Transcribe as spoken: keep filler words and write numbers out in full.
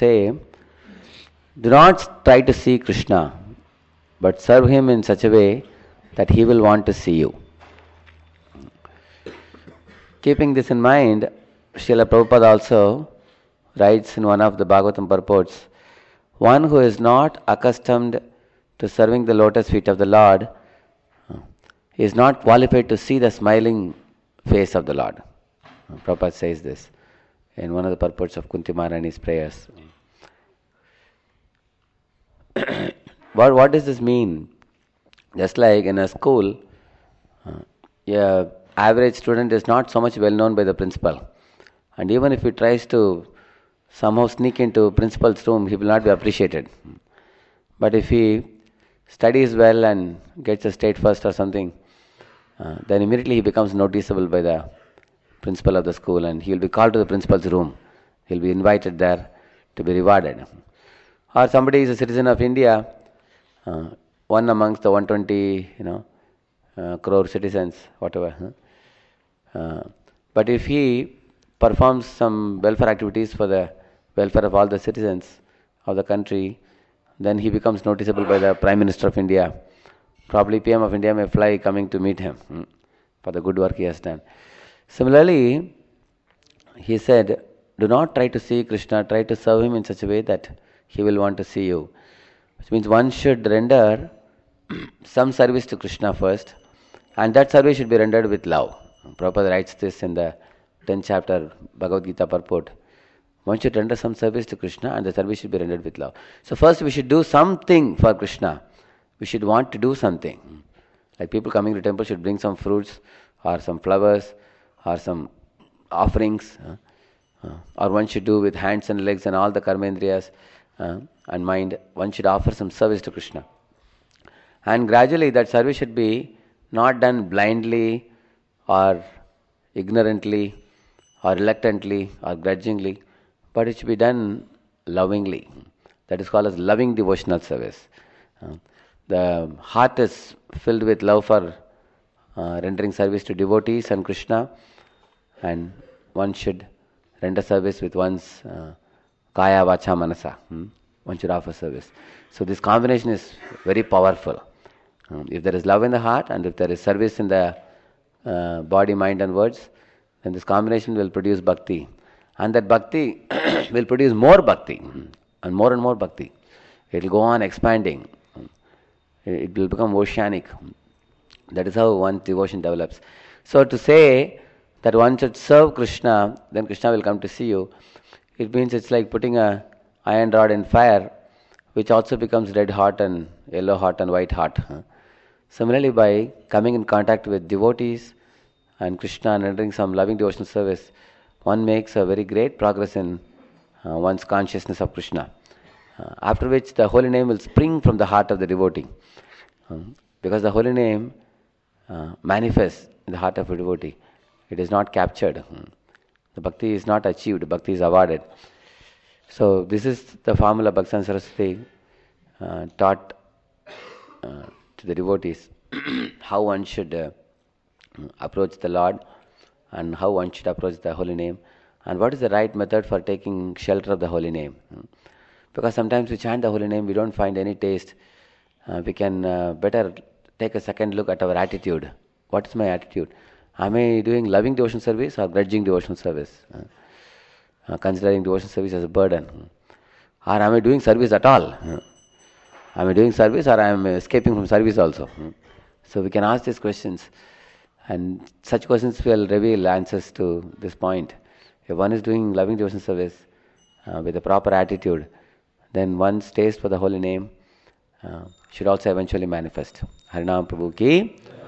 say, do not try to see Krishna, but serve him in such a way that he will want to see you. Keeping this in mind, Srila Prabhupada also writes in one of the Bhagavatam purports, one who is not accustomed to serving the lotus feet of the Lord is not qualified to see the smiling face of the Lord. Prabhupada says this in one of the purports of Kunti Maharani's prayers. What, what does this mean? Just like in a school, uh, yeah, average student is not so much well known by the principal. And even if he tries to somehow sneak into principal's room, he will not be appreciated. But if he studies well and gets a state first or something, uh, then immediately he becomes noticeable by the principal of the school and he will be called to the principal's room. He will be invited there to be rewarded. Or somebody is a citizen of India, uh, one amongst the one hundred twenty, you know, uh, crore citizens, whatever. Huh? Uh, but if he performs some welfare activities for the welfare of all the citizens of the country, then he becomes noticeable by the Prime Minister of India. Probably P M of India may fly coming to meet him hmm, for the good work he has done. Similarly, he said, do not try to see Krishna, try to serve him in such a way that he will want to see you. Which means one should render some service to Krishna first, and that service should be rendered with love. Prabhupada writes this in the tenth chapter Bhagavad Gita purport. One should render some service to Krishna and the service should be rendered with love. So first we should do something for Krishna. We should want to do something. Like people coming to temple should bring some fruits or some flowers or some offerings. Uh, uh, or one should do with hands and legs and all the karmendriyas uh, and mind. One should offer some service to Krishna. And gradually that service should be not done blindly or ignorantly or reluctantly or grudgingly, but it should be done lovingly. That is called as loving devotional service. Uh, the heart is filled with love for uh, rendering service to devotees and Krishna, and one should render service with one's uh, kaya, vacha, manasa. Hmm? One should offer service. So this combination is very powerful. Um, if there is love in the heart and if there is service in the uh, body, mind and words, then this combination will produce bhakti. And that bhakti will produce more bhakti and more and more bhakti. It will go on expanding. It will become oceanic. That is how one's devotion develops. So to say that one should serve Krishna, then Krishna will come to see you, it means it's like putting a iron rod in fire, which also becomes red hot and yellow hot and white hot. Similarly, by coming in contact with devotees and Krishna and rendering some loving devotional service, one makes a very great progress in uh, one's consciousness of Krishna. Uh, after which the holy name will spring from the heart of the devotee. Um, because the holy name uh, manifests in the heart of a devotee. It is not captured. Um, the bhakti is not achieved, bhakti is awarded. So this is the formula Bhakti Saraswati uh, taught uh, to the devotees, how one should uh, approach the Lord and how one should approach the holy name and what is the right method for taking shelter of the holy name. Because sometimes we chant the holy name, we don't find any taste. Uh, we can uh, better take a second look at our attitude. What is my attitude? Am I doing loving devotion service or grudging devotion service? Uh, uh, considering devotion service as a burden. Or am I doing service at all? Uh, am I doing service or am I escaping from service also? Uh, so we can ask these questions. And such questions will reveal answers to this point. If one is doing loving devotion service uh, with a proper attitude, then one's taste for the holy name uh, should also eventually manifest. Harinam Prabhu ki